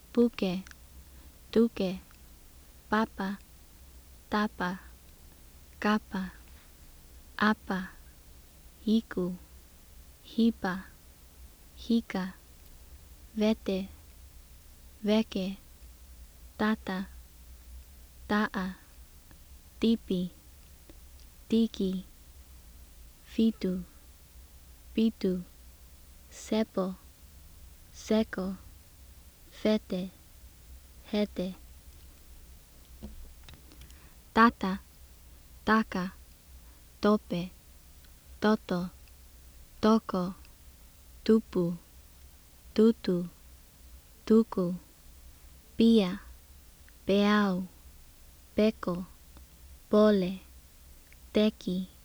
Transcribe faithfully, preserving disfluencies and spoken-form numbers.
puke, tuke, papa, tapa, kapa, apa, hiku, hipa, hika, vete, veke, tata, ta'a, tipi, tiki, fitu, pitu, sepo, seko, fete, hete, tata, taka, tope, toto, toko, tupu, tutu, tuku, pia, peau, peko, pole, teki,